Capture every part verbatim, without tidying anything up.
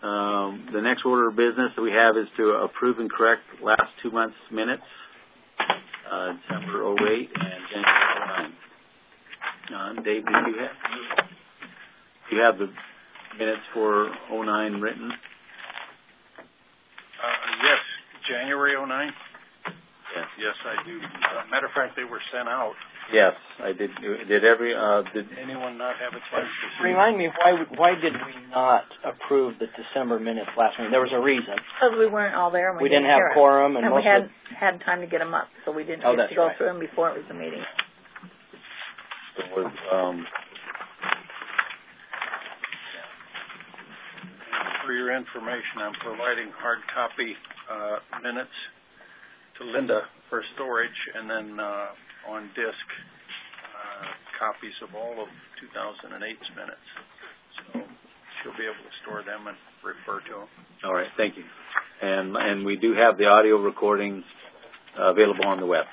Um, the next order of business that we have is to approve and correct last two months' minutes, uh, December oh eight and January oh nine. Uh, Dave, do you have, do you have the minutes for oh nine written? Uh, yes, January oh nine. Yes. Yes, I do. Uh, matter of fact, they were sent out. Yes, I did. Did every uh, did anyone not have a chance to see? Remind me, why why did we not approve the December minutes last meeting? There was a reason. Because we weren't all there, and we, we didn't, didn't have quorum, and, and most we hadn't of had time to get them up, so we didn't oh, get to go right. through them before it was the meeting. It was. Um, For your information, I'm providing hard copy uh, minutes to Linda for storage, and then uh, on disk uh, copies of all of two thousand eight's minutes. So she'll be able to store them and refer to them. All right, thank you. And and we do have the audio recordings uh, available on the web.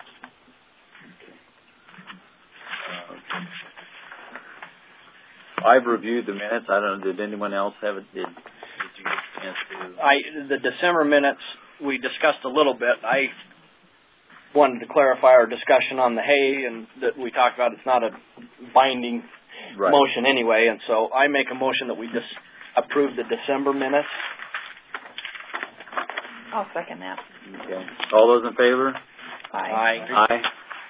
Uh, I've reviewed the minutes. I don't know. Did anyone else have it? Did, did you get a chance to? I the December minutes we discussed a little bit. I wanted to clarify our discussion on the hay, and that we talked about it's not a binding right. motion anyway, and so I make a motion that we just approve the December minutes. I'll second that. Okay. All those in favor? Aye. Aye. Aye.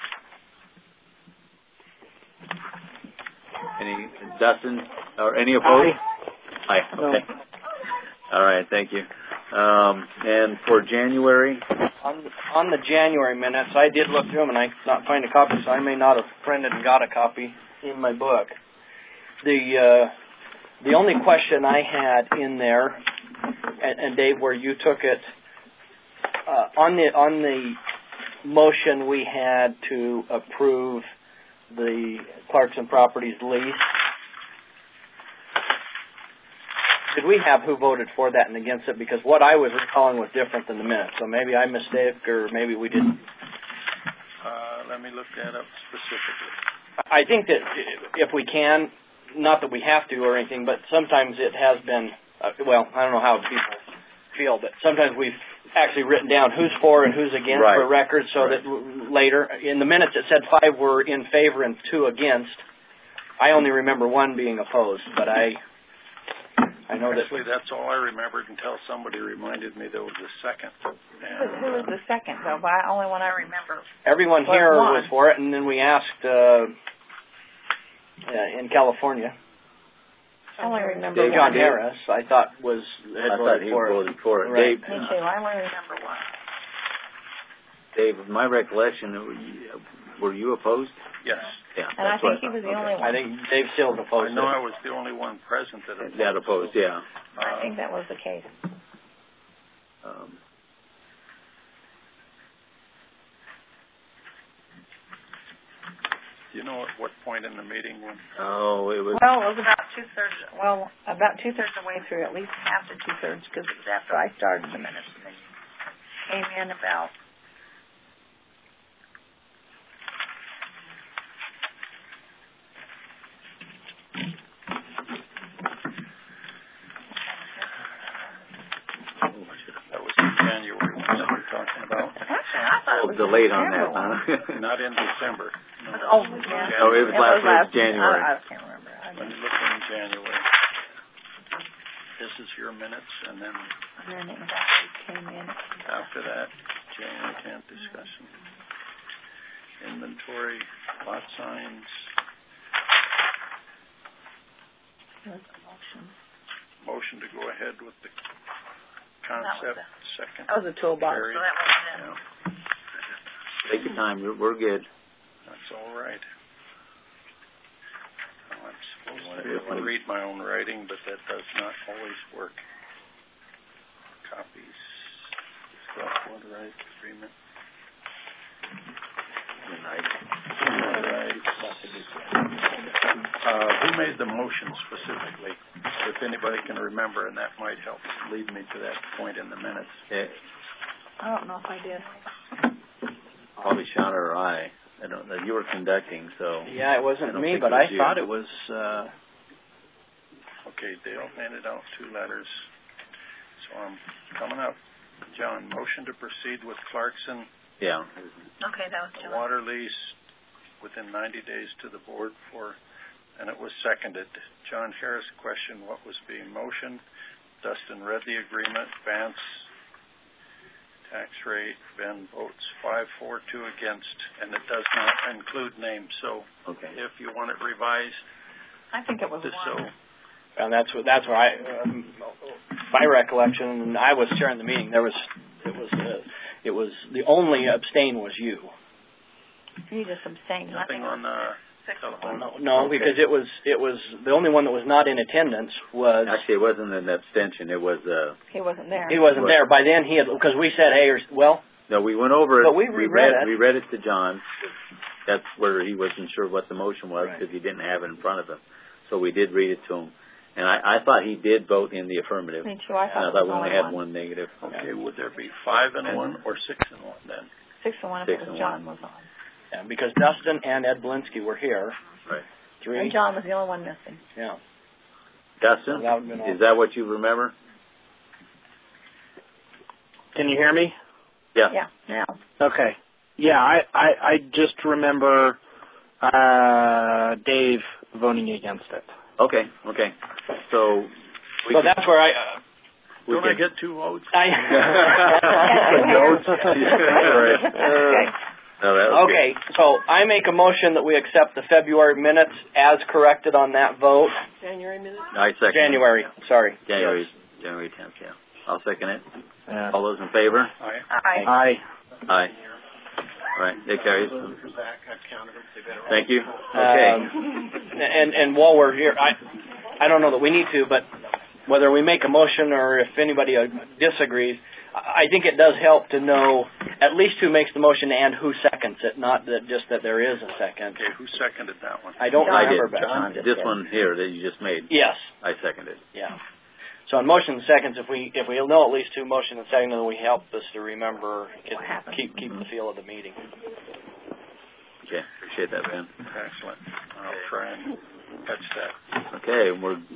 Any, Dustin, or any opposed? Aye. Aye. Okay. No. All right. Thank you. Um, and for January? On, on the January minutes, I did look through them, and I could not find a copy, so I may not have printed and got a copy in my book. The uh, the only question I had in there, and, and Dave, where you took it, uh, on the on the motion we had to approve the Clarkson Properties lease, did we have who voted for that and against it? Because what I was recalling was different than the minutes. So maybe I mistake, or maybe we didn't. Uh, let me look that up specifically. I think that if we can, not that we have to or anything, but sometimes it has been, uh, well, I don't know how people feel, but sometimes we've actually written down who's for and who's against right. for record, so right. that later, in the minutes it said five were in favor and two against. I only remember one being opposed, but I I know Actually, that that's all I remembered until somebody reminded me there was a second. And, Who was the second, though? The only one I remember. everyone was here one. was for it, and then we asked uh, uh, in California. I only remember John one. Harris, I thought was had I thought voted he for voted it. for it. Right. Dave, Me too. I only remember one. Dave, my recollection, were you opposed? yes. Yeah. And I that's what think he was thought. the okay. only one. I think Dave Sills opposed I know it. I was the only one present that opposed. That opposed, yeah. I think that was the case. Um, Do you know at what point in the meeting when? oh, it was. Well, it was about two thirds. Well, about two thirds of the way through, at least half to two thirds, because it was after I started the minutes. And then you came in about. That was in January that we're talking about. Actually, I thought Oh, it was delayed on December that, one. huh? Not in December. No. Oh, yeah. Oh, it was last week, January. I, I can't remember. I Let me just, look in January. This is your minutes, and then and then it actually came in. after that, January tenth discussion. Inventory, lot signs, It was a motion. motion to go ahead with the That was concept, a- second. That was a toolbox. So Carried. that wasn't it. Yeah, Take your time. We're, we're good. that's all right. Well, I'm supposed Wanna to be do able to one? read my own writing, but that does not always work. Copies, discuss water rights agreement. Uh, who made the motion specifically? If anybody can remember, and that might help lead me to that point in the minutes. Yeah, I don't know if I did. probably Shauna or I. I don't know. You were conducting, so. Yeah, it I wasn't don't me, think but it I was you. thought it was. Uh, Okay, Dale handed out two letters, so I'm coming up. John, motion to proceed with Clarkson Yeah. Okay, that was the John. water lease within ninety days to the board for, and it was seconded. John Harris questioned what was being motioned. Dustin read the agreement. Vance, tax rate. Ben votes five, four, two against, and it does not include names. So Okay. if you want it revised, I think it was just one. so. And that's what that's what I, um, my recollection. And I was chairing the meeting. There was it was uh, it was the only abstain was you. You just abstained. I Nothing think on the six to telephone. one. No, no, Okay. because it was it was the only one that was not in attendance was Actually, it wasn't an abstention. It was uh. He wasn't there. he wasn't there. By then he had because we said, hey, or, well, No, we went over it. But we reread read it. We read it to John. That's where he wasn't sure what the motion was Right. because he didn't have it in front of him. So we did read it to him, and I, I thought he did vote in the affirmative. Me too. I And thought I it thought was we only only had one. one negative. Okay, would there be five and one or six and one then? Six to one if Six it was and John one. was on. yeah, because Dustin and Ed Blinsky were here. Right. Three. And John was the only one missing. Yeah. Dustin, So that would've been all. is that what you remember? Can you hear me? Yeah. Yeah, now. Okay. Yeah, I, I, I just remember uh, Dave voting against it. Okay. Okay. So. We So can- that's where I. Uh, we Don't can- I get two votes? I Notes. Right. Okay. No, that was okay, so I make a motion that we accept the February minutes as corrected on that vote. January minutes? good. I second. it. January, sorry. January. January tenth. Yeah. I'll second it. Yeah. All those in favor? Aye. Aye. Aye. Aye. All right. It carries. Thank you. Okay. Um, and and while we're here, I I don't know that we need to, but whether we make a motion or if anybody uh, disagrees, I think it does help to know at least who makes the motion and who seconds it, not that just that there is a second. Okay, who seconded that one? I don't John. I remember, did. Beth. John just This did. one here that you just made, Yes, I seconded. yeah. So on motion and seconds, if we if we know at least two motion and second, then we help us to remember, it, What happened. keep keep the feel of the meeting. Okay. Appreciate that, Ben. Excellent. I'll try and catch that. Okay. We're